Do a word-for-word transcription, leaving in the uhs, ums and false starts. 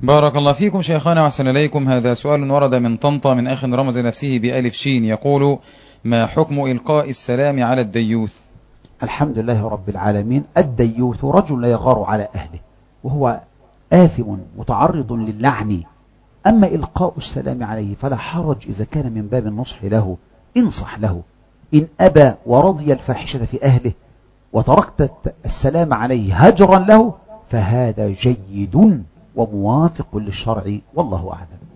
بارك الله فيكم شيخنا وأحسن إليكم. هذا سؤال ورد من طنطا من أخ رمز نفسه بألف شين، يقول: ما حكم إلقاء السلام على الديوث؟ الحمد لله رب العالمين. الديوث رجل لا يغار على أهله وهو آثم متعرض للعن. أما إلقاء السلام عليه فلا حرج إذا كان من باب النصح له، انصح له. إن أبى ورضي الفاحشة في أهله وتركت السلام عليه هجرا له فهذا جيد وموافق للشرع، والله أعلم.